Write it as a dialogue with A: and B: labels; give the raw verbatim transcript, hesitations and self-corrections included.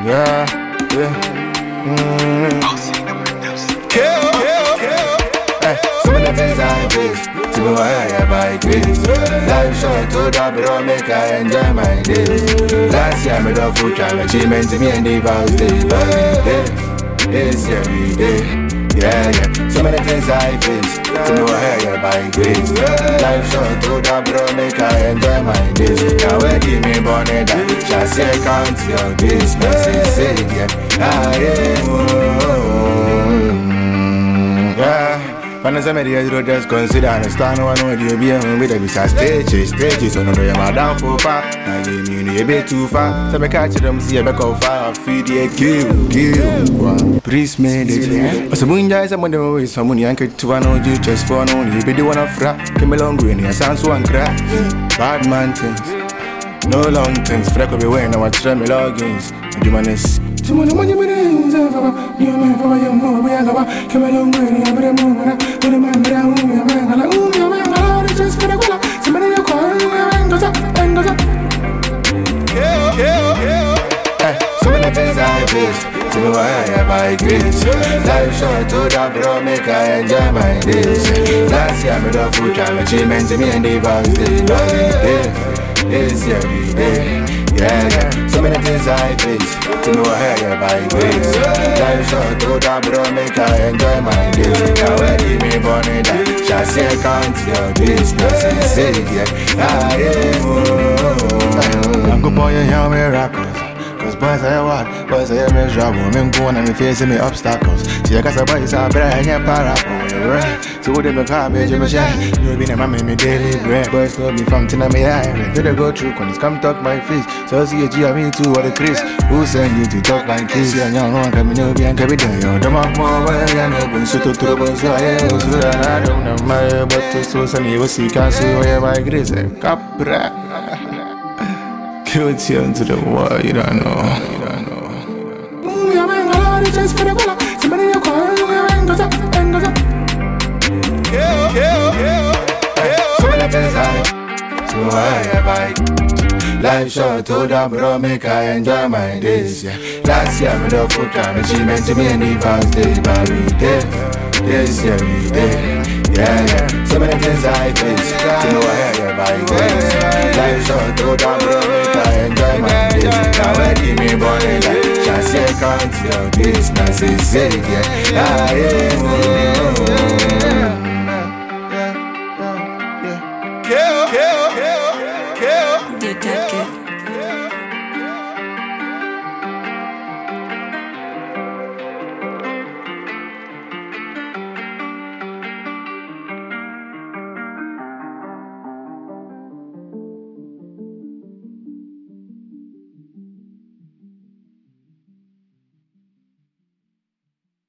A: Yeah, yeah. Mm. Kill, kill, kill. Hey, some of the things I face, to me why I buy grace. Life short, to that bro, make I enjoy my days. Last year I made a full time achievement to me and the vows day by day. This year we day, yeah, yeah. Some of the things I face, to me why I buy grace. Life short, to that bro, make I enjoy my days. Now where give me bonnet, shall say count your days. Nothing say again, I am, yeah. When I say me the just consider and stand no one know the be on with the bisa stages, stages. So no do you my down for far. Now you mean a bit too far. So me catch them see a back of fire, feed the kill, kill. Please made it. But some munja is a money with some money and to one on you just for no you be the one of frap. Came along green, your sounds one crack. Bad man things, no long things. Freck will be wearing our try me logins. Humanist. To one of my names, you may for your more. We are going come along with you. I'm going to move. I'm going to move. I'm going to move. I'm going to just for the color. Somebody you call and goes up and goes up. Kill, kill, kill. Some of the things I face, to know why I buy grace. Life short to that bro, make I enjoy my days. Last year I made a full time achievement to me and the vows day by day. This year we day. Yeah, yeah. So many things I face, to know why I buy grace. Life short to that bro, make I enjoy my days. Now where you me born in that, shall say count your days. Nothing say again, I am. I'm good boy, you hear me miracles. Cause boys are what, boys are miserable. Men go on and me facing me obstacles. See I got a boy, so I better hang your parapol. So what if I call me, Jimmy Shine? You be the man, me daily bread. Boys know me from Tina, me iron. Did I go through, when it's come talk my face. So see a G, I mean too, what a Chris. Who send you to talk like this? Yeah, young one, come in, you'll be and carry down. Yo, the mark more, well, I know, when so to trouble, so I am, so I don't know my, but to so some you will see, can't see where my grace. Capra. Kill tune to the world, you don't know, you don't know. Ooh, yeah, man, I love just for the color. Somebody you call, and goes up, and goes up. Kill, kill, kill, kill. So many things I, so why I buy. Life short, to that bro, make I enjoy my days, yeah. Last year, I made a full time achievement to me and the vows day by day. This year, we day. Yeah, yeah. So many things I face, to know why I buy grace. Life short, to that bro, make I enjoy my days. Now where give me born in that, shall say count your days. Now say say again, I am.